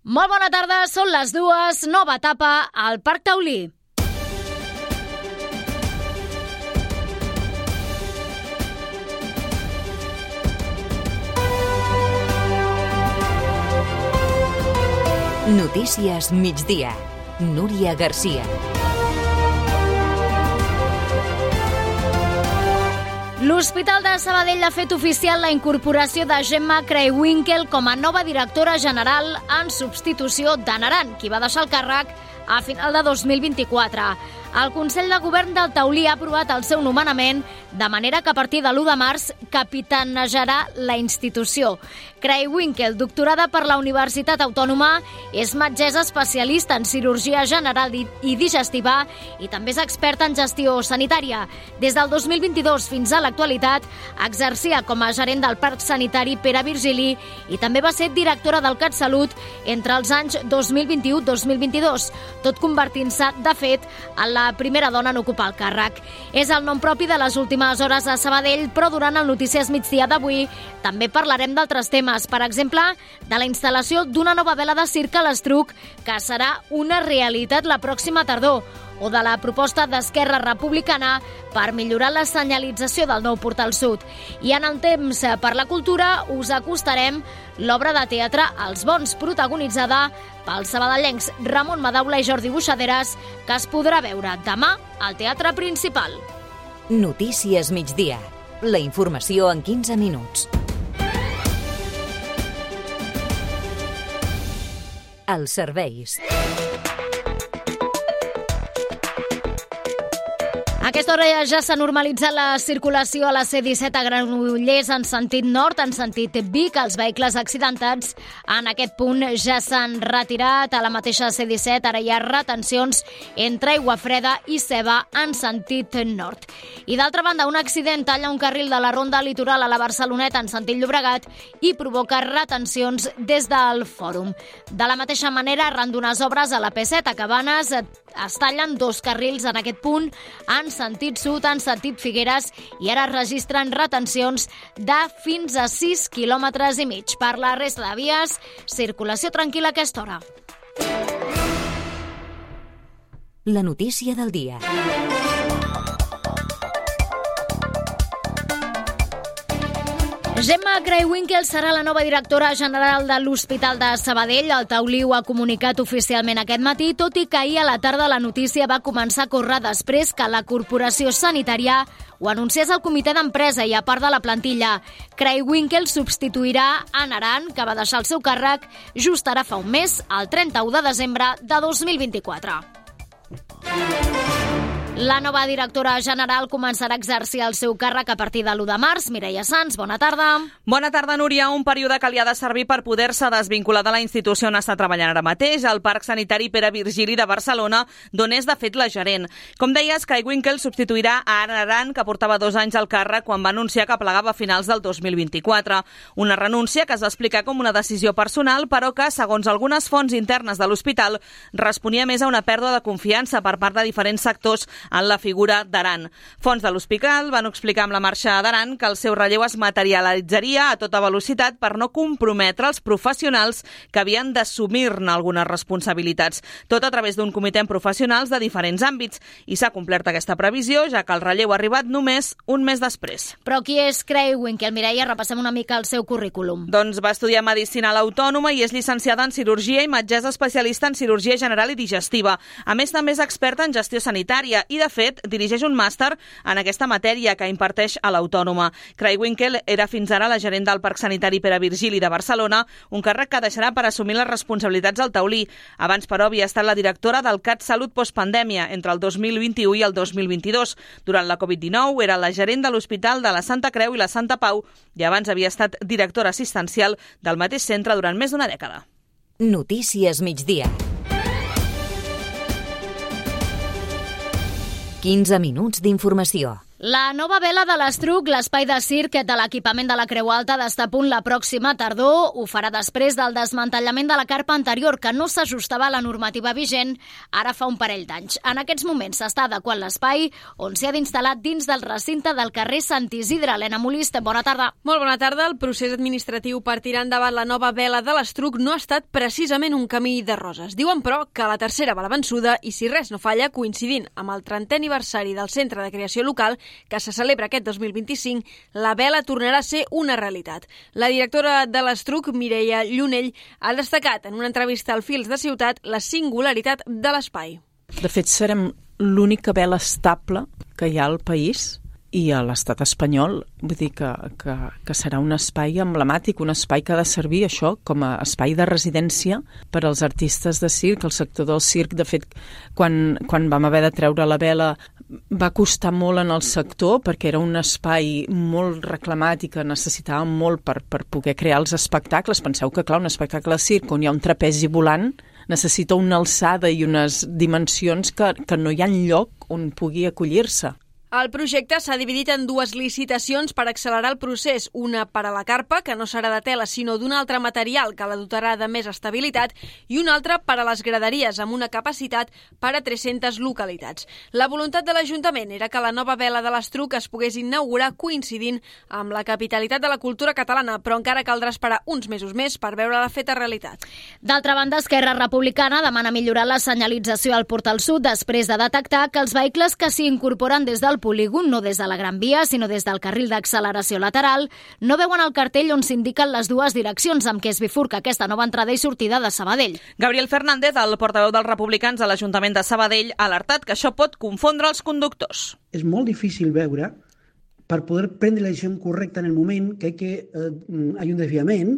Molt bona tarda, són les 2, nova etapa al Parc Taulí. Notícies migdia. Núria Garcia. L'Hospital de Sabadell ha fet oficial la incorporació de Gemma Craywinckel com a nova directora general en substitució d'Anna Aran, qui va deixar el càrrec a final de 2024. El Consell de Govern del Taulí ha aprovat el seu nomenament, de manera que a partir de l'1 de març capitanejarà la institució. Craywinckel, doctorada per la Universitat Autònoma, és metgessa especialista en cirurgia general i digestiva i també és experta en gestió sanitària. Des del 2022 fins a l'actualitat exercia com a gerent del Parc Sanitari Pere Virgili i també va ser directora del CatSalut entre els anys 2021-2022, tot convertint-se, de fet, en la primera dona en ocupar el càrrec. És el nom propi de les últimes hores a Sabadell, però durant el Notícies Migdia d'avui també parlarem d'altres temes, per exemple, de la instal·lació d'una nova vela de circ a l'Estruc, que serà una realitat la pròxima tardor, o de la proposta d'Esquerra Republicana per millorar la senyalització del nou Portal Sud. I en el temps per la cultura us acostarem l'obra de teatre Els Bons, protagonitzada pels sabadellencs Ramon Madaula i Jordi Buixaderes, que es podrà veure demà al Teatre Principal. Notícies migdia. La informació en 15 minuts. Els serveis. A aquesta hora ja s'ha normalitzat la circulació a la C-17 a Granollers en sentit nord, en sentit Vic. Els vehicles accidentats en aquest punt ja s'han retirat. A la mateixa C-17 ara hi ha retencions entre Aiguafreda i Ceba en sentit nord. I d'altra banda, un accident talla un carril de la ronda litoral a la Barceloneta en sentit Llobregat i provoca retencions des del Fòrum. De la mateixa manera, arran d'unes obres a la P7 a Cabanes, es tallen 2 carrils en aquest punt en sentit sud, en sentit Figueres, i ara es registren retencions de fins a 6,5 quilòmetres. Per la resta de vies, circulació tranquil·la a aquesta hora. La notícia del dia. Gemma Craywinckel serà la nova directora general de l'Hospital de Sabadell. El Taulí ho ha comunicat oficialment aquest matí, tot i que ahir a la tarda la notícia va començar a córrer després que la Corporació Sanitària ho anunciés al comitè d'empresa i a part de la plantilla. Craywinckel substituirà Anna Aran, que va deixar el seu càrrec just ara fa un mes, el 31 de desembre de 2024. La nova directora general començarà a exercir el seu càrrec a partir de l'1 de març. Mireia Sans, bona tarda. Bona tarda, Núria. Un període que li ha de servir per poder-se desvincular de la institució on està treballant ara mateix, el Parc Sanitari Pere Virgili de Barcelona, d'on és, de fet, la gerent. Com deies, Craywinckel substituirà a Anna Aran, que portava 2 anys al càrrec quan va anunciar que plegava a finals del 2024. Una renúncia que es va explicar com una decisió personal, però que, segons algunes fonts internes de l'hospital, responia més a una pèrdua de confiança per part de diferents sectors en la figura d'Aran. Fonts de l'hospital van explicar amb la marxa d'Aran que el seu relleu es materialitzaria a tota velocitat per no comprometre els professionals que havien d'assumir-ne algunes responsabilitats, tot a través d'un comitè amb professionals de diferents àmbits. I s'ha complert aquesta previsió, ja que el relleu ha arribat només un mes després. Però qui és Craywinckel? Mireia, repassem una mica el seu currículum. Doncs va estudiar Medicina a l'Autònoma i és llicenciada en Cirurgia i metgessa especialista en Cirurgia General i Digestiva. A més, també és experta en gestió sanitària i, de fet, dirigeix un màster en aquesta matèria que imparteix a l'Autònoma. Craywinckel era fins ara la gerent del Parc Sanitari Pere Virgili de Barcelona, un càrrec que deixarà per assumir les responsabilitats al Taulí. Abans, però, havia estat la directora del CatSalut postpandèmia entre el 2021 i el 2022. Durant la Covid-19 era la gerent de l'Hospital de la Santa Creu i la Santa Pau i abans havia estat directora assistencial del mateix centre durant més d'una dècada. Notícies migdia. 15 minuts d'informació. La nova vela de l'Estruc, l'espai de circ de l'equipament de la Creu Alta, d'estar a punt la pròxima tardor. Ho farà després del desmantellament de la carpa anterior, que no s'ajustava a la normativa vigent ara fa un parell d'anys. En aquests moments s'està adequant l'espai, on s'hi ha d'instal·lar dins del recinte del carrer Sant Isidre. Helena Molist, bona tarda. Molt bona tarda. El procés administratiu per tirar endavant la nova vela de l'Estruc no ha estat precisament un camí de roses. Diuen, però, que la tercera va la vençuda i, si res no falla, coincidint amb el 30è aniversari del Centre de Creació Local, que se celebra aquest 2025, la vela tornarà a ser una realitat. La directora de l'Estruc, Mireia Llunell, ha destacat en una entrevista al Fils de Ciutat la singularitat de l'espai. De fet, serem l'única vela estable que hi ha al país i a l'estat espanyol. Vull dir que serà un espai emblemàtic, un espai que ha de servir això com a espai de residència per als artistes de circ, el sector del circ. De fet, quan vam haver de treure la vela va costar molt en el sector perquè era un espai molt reclamat i que necessitàvem molt per poder crear els espectacles. Penseu que, clar, un espectacle de circ on hi ha un trapezi volant necessita una alçada i unes dimensions que no hi ha lloc on pugui acollir-se. El projecte s'ha dividit en dues licitacions per accelerar el procés, una per a la carpa, que no serà de tela sinó d'un altre material que la dotarà de més estabilitat, i una altra per a les graderies, amb una capacitat per a 300 localitats. La voluntat de l'Ajuntament era que la nova vela de l'Estruc es pogués inaugurar coincidint amb la capitalitat de la cultura catalana, però encara caldrà esperar uns mesos més per veure-la feta realitat. D'altra banda, Esquerra Republicana demana millorar la senyalització al Portal Sud després de detectar que els vehicles que s'hi incorporen des del polígon, no des de la Gran Via, sinó des del carril d'acceleració lateral, no veuen el cartell on s'indiquen les dues direccions amb què es bifurca aquesta nova entrada i sortida de Sabadell. Gabriel Fernández, el portaveu dels republicans a l'Ajuntament de Sabadell, ha alertat que això pot confondre els conductors. És molt difícil veure, per poder prendre la decisió correcta en el moment, que hay un desviament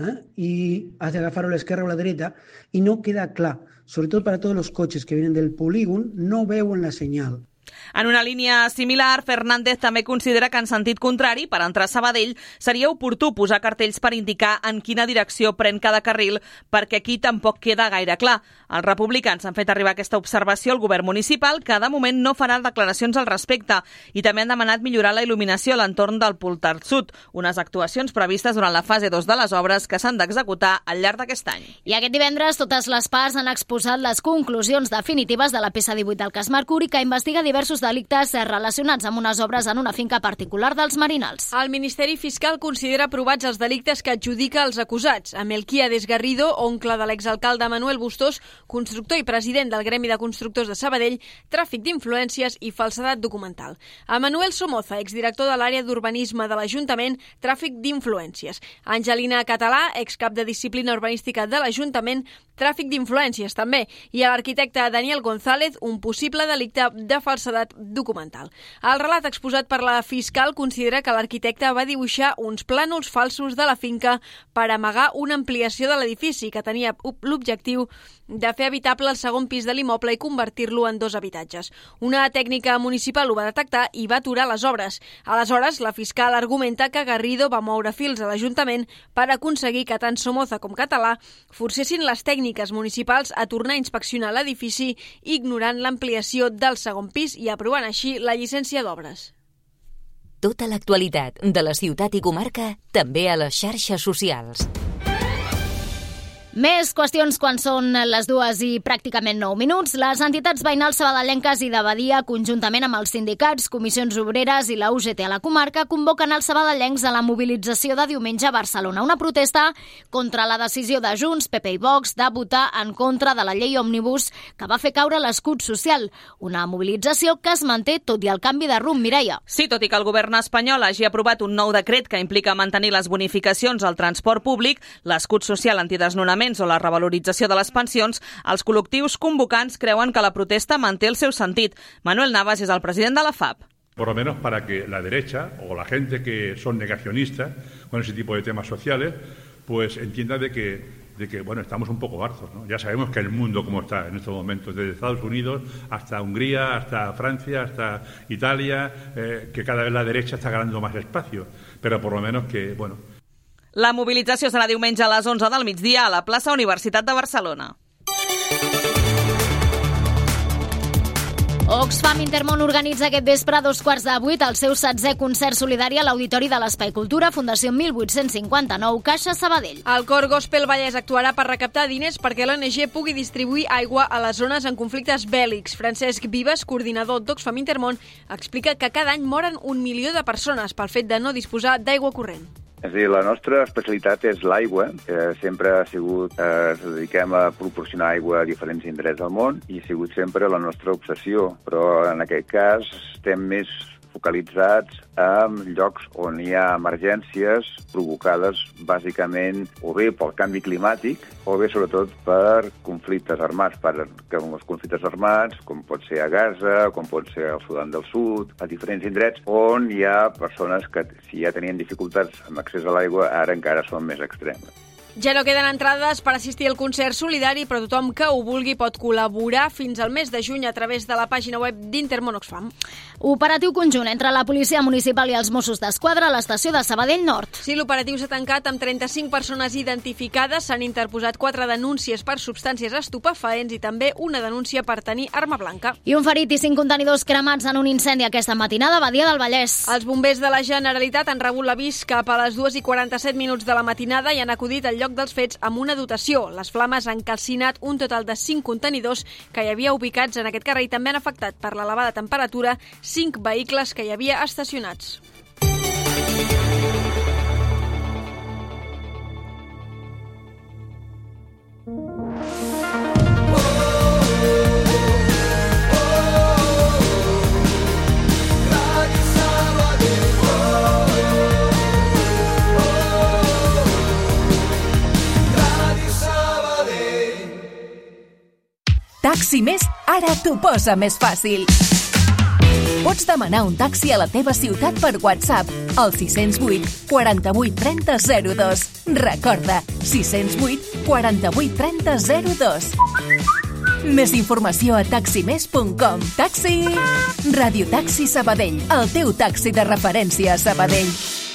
y has de agafar a l'esquerra o a la dreta y no queda clar, sobretot para todos los coches que vienen del polígon, no veuen la senyal. En una línia similar, Fernández també considera que en sentit contrari, per entrar a Sabadell, seria oportú posar cartells per indicar en quina direcció pren cada carril, perquè aquí tampoc queda gaire clar. Els republicans han fet arribar aquesta observació al govern municipal, que de moment no farà declaracions al respecte, i també han demanat millorar la il·luminació a l'entorn del Portal Sud, unes actuacions previstes durant la fase 2 de les obres que s'han d'executar al llarg d'aquest any. I aquest divendres totes les parts han exposat les conclusions definitives de la peça 18 del cas Mercuri, que investiga diversos delictes relacionats amb unes obres en una finca particular dels Marinals. El Ministeri Fiscal considera aprovats els delictes que adjudica als acusats. A Melquiades Garrido, oncle de l'exalcalde Manuel Bustos, constructor i president del Gremi de Constructors de Sabadell, tràfic d'influències i falsedat documental. A Manuel Somoza, exdirector de l'àrea d'urbanisme de l'Ajuntament, tràfic d'influències. Angelina Català, excap de disciplina urbanística de l'Ajuntament, tràfic d'influències també. I a l'arquitecte Daniel González, un possible delicte de falsedat documental. El relat exposat per la fiscal considera que l'arquitecte va dibuixar uns plànols falsos de la finca per amagar una ampliació de l'edifici que tenia l'objectiu de fer habitable el segon pis de l'immoble i convertir-lo en 2 habitatges. Una tècnica municipal ho va detectar i va aturar les obres. Aleshores, la fiscal argumenta que Garrido va moure fils a l'Ajuntament per aconseguir que tant Somoza com Català forcessin les tècniques municipals a tornar a inspeccionar l'edifici, ignorant l'ampliació del segon pis i aprovant així la llicència d'obres. Tota l'actualitat de la ciutat i comarca també a les xarxes socials. Més qüestions quan són les 2 i pràcticament 9 minuts. Les entitats veïnals sabadellenques i de Badia, conjuntament amb els sindicats, comissions obreres i la UGT a la comarca, convoquen els sabadellencs a la mobilització de diumenge a Barcelona. Una protesta contra la decisió de Junts, PP i Vox de votar en contra de la llei Òmnibus que va fer caure l'escut social. Una mobilització que es manté tot i el canvi de rumb, Mireia. Sí, tot i que el govern espanyol hagi aprovat un nou decret que implica mantenir les bonificacions al transport públic, l'escut social antidesnonament o la revalorització de les pensions, els col·lectius convocants creuen que la protesta manté el seu sentit. Manuel Navas és el president de la FAP. Por lo menos para que la derecha o la gente que son negacionistas con ese tipo de temas sociales, pues entienda de que bueno, estamos un poco hartos, ¿no? Ya sabemos que el mundo como está en estos momentos, desde Estados Unidos hasta Hungría, hasta Francia, hasta Italia, que cada vez la derecha está ganando más espacio, pero por lo menos que, bueno... La mobilització serà diumenge a les 11 del migdia a la plaça Universitat de Barcelona. Oxfam Intermón organitza aquest vespre a 7:15 el seu 7è concert solidari a l'Auditori de l'Espai Cultura, Fundació 1859, Caixa Sabadell. El cor Gospel Vallès actuarà per recaptar diners perquè l'ONG pugui distribuir aigua a les zones en conflictes bèl·lics. Francesc Vives, coordinador d'Oxfam Intermón, explica que cada any moren 1 milió de persones pel fet de no disposar d'aigua corrent. És a dir, la nostra especialitat és l'aigua, que sempre ha sigut, ens dediquem a proporcionar aigua a diferents indrets del món i ha sigut sempre la nostra obsessió, però en aquest cas estem més focalitzats en llocs on hi ha emergències provocades bàsicament o bé pel canvi climàtic o bé sobretot per conflictes armats, els conflictes armats, com pot ser a Gaza, com pot ser al Sudan del Sud, a diferents indrets on hi ha persones que si ja tenien dificultats amb accés a l'aigua ara encara són més extremes. Ja no queden entrades per assistir al concert solidari, però tothom que ho vulgui pot col·laborar fins al mes de juny a través de la pàgina web d'Intermón Oxfam. Operatiu conjunt entre la Policia Municipal i els Mossos d'Esquadra a l'estació de Sabadell Nord. Sí, l'operatiu s'ha tancat amb 35 persones identificades, s'han interposat 4 denúncies per substàncies estupefaents i també una denúncia per tenir arma blanca. I un ferit i 5 contenidors cremats en un incendi aquesta matinada a Badia del Vallès. Els bombers de la Generalitat han rebut l'avís cap a les 2:47 de la matinada i han acudit al lloc dels fets amb una dotació. Les flames han calcinat un total de 5 contenidors que hi havia ubicats en aquest carrer i també han afectat per l'elevada temperatura 5 vehicles que hi havia estacionats. Taxi Més ara t'ho posa més fàcil. Pots demanar un taxi a la teva ciutat per WhatsApp al 608 48 30 02. Recorda, 608 48 30 02. Més informació a taximes.com. Taxi! Radio Taxi Sabadell, el teu taxi de referència a Sabadell.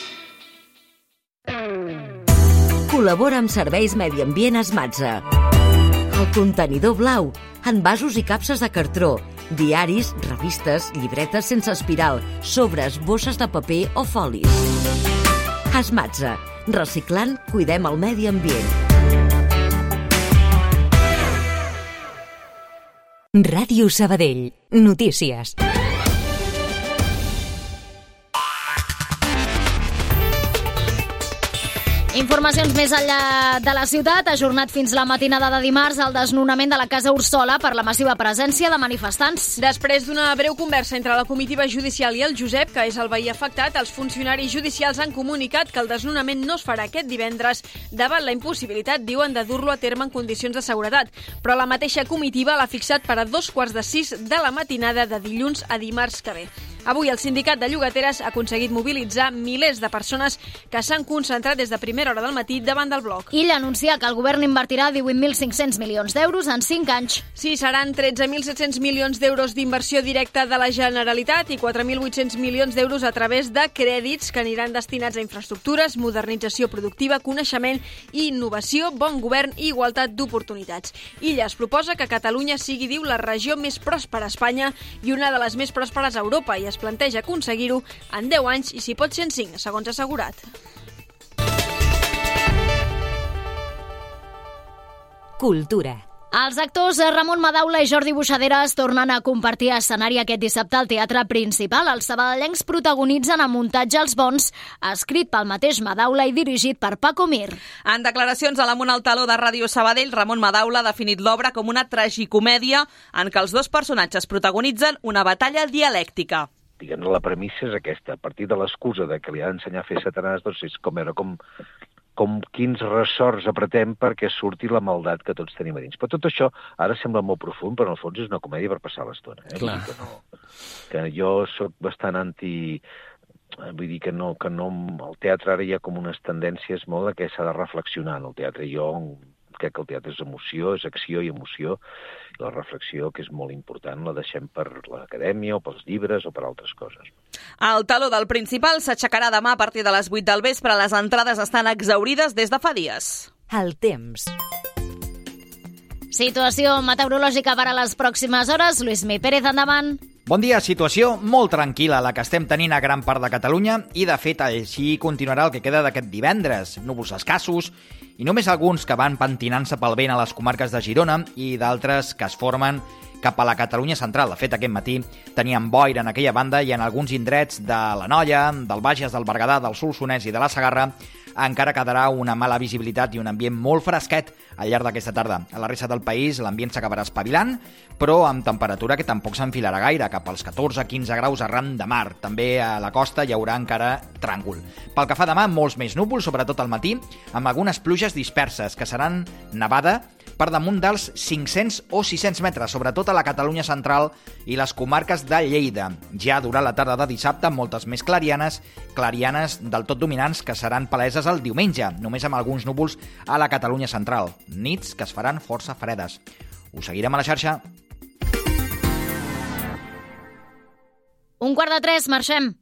Col·labora amb Serveis Medi Ambient Esmatza. El contenidor blau, envasos i capses de cartró, diaris, revistes, llibretes sense espiral, sobres, bosses de paper o folis. Esmatza. Reciclant, cuidem el medi ambient. Ràdio Sabadell. Notícies. Informacions més enllà de la ciutat. Ha ajornat fins la matinada de dimarts el desnonament de la Casa Ursola per la massiva presència de manifestants. Després d'una breu conversa entre la comitiva judicial i el Josep, que és el veí afectat, els funcionaris judicials han comunicat que el desnonament no es farà aquest divendres davant la impossibilitat, diuen, de dur-lo a terme en condicions de seguretat. Però la mateixa comitiva l'ha fixat per a 5:45 de la matinada de dilluns a dimarts que ve. Avui el sindicat de llogateres ha aconseguit mobilitzar milers de persones que s'han concentrat des de primera hora del matí davant del bloc. Illa anuncia que el govern invertirà 18.500 milions d'euros en 5 anys. Sí, seran 13.700 milions d'euros d'inversió directa de la Generalitat i 4.800 milions d'euros a través de crèdits que aniran destinats a infraestructures, modernització productiva, coneixement i innovació, bon govern i igualtat d'oportunitats. Illa es proposa que Catalunya sigui, diu, la regió més pròspera a Espanya i una de les més pròsperes a Europa i es planteja aconseguir-ho en 10 anys i si pot ser en 5, segons ha assegurat. Cultura. Els actors Ramon Madaula i Jordi Buixaderes tornen a compartir escenari aquest dissabte al Teatre Principal. Els sabadellencs protagonitzen a muntatge Els Bons, escrit pel mateix Madaula i dirigit per Paco Mir. En declaracions a l'Amunt al Taló de Ràdio Sabadell, Ramon Madaula ha definit l'obra com una tragicomèdia en què els dos personatges protagonitzen una batalla dialèctica. Diguem-ne, la premissa és aquesta. A partir de l'excusa de que li ha d'ensenyar a fer Satanàs, doncs és com quins ressorts apretem perquè surti la maldat que tots tenim a dins. Però tot això ara sembla molt profund, però en el fons és una comèdia per passar l'estona. Clar. Que jo sóc bastant anti... Vull dir que no... El teatre ara hi ha com unes tendències molt de que s'ha de reflexionar en el teatre. Jo crec que el teatre és emoció, és acció i emoció, i la reflexió, que és molt important, la deixem per l'acadèmia o pels llibres o per altres coses. El Taló del Principal s'aixecarà demà a partir de les 8 del vespre. Les entrades estan exhaurides des de fa dies. El temps. Situació meteorològica per a les pròximes hores. Lluís Mi Pérez, endavant. Bon dia, situació molt tranquil·la la que estem tenint a gran part de Catalunya i, de fet, així continuarà el que queda d'aquest divendres. Núvols escassos i només alguns que van pentinant-se pel vent a les comarques de Girona i d'altres que es formen cap a la Catalunya central. De fet, aquest matí teníem boira en aquella banda i en alguns indrets de l'Anoia, del Bages, del Berguedà, del Solsonès i de la Segarra encara quedarà una mala visibilitat i un ambient molt fresquet al llarg d'aquesta tarda. A la resta del país l'ambient s'acabarà espavilant, però amb temperatura que tampoc s'enfilarà gaire, cap als 14-15 graus arran de mar. També a la costa hi haurà encara tràngol. Pel que fa demà, molts més núvols, sobretot al matí, amb algunes pluges disperses que seran nevada per damunt dels 500 o 600 metres, sobretot a la Catalunya central i les comarques de Lleida. Ja durant la tarda de dissabte, moltes més clarianes del tot dominants que seran paleses el diumenge, només amb alguns núvols a la Catalunya central. Nits que es faran força fredes. Us seguirem a la xarxa. 2:45, marxem.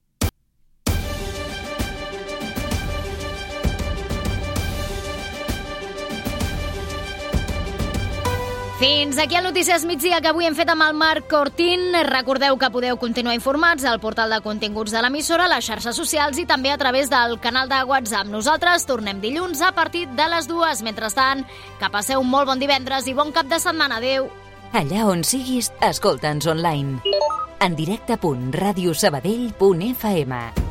Fins aquí el Notícies Migdia que avui hem fet amb el Marc Cortín. Recordeu que podeu continuar informats al portal de continguts de l'emissora, a les xarxes socials i també a través del canal de WhatsApp. Nosaltres tornem dilluns a partir de les 2. Mentrestant, que passeu un molt bon divendres i bon cap de setmana. Adéu. Allà on siguis, escolta'ns online. En directe.radiosabadell.fm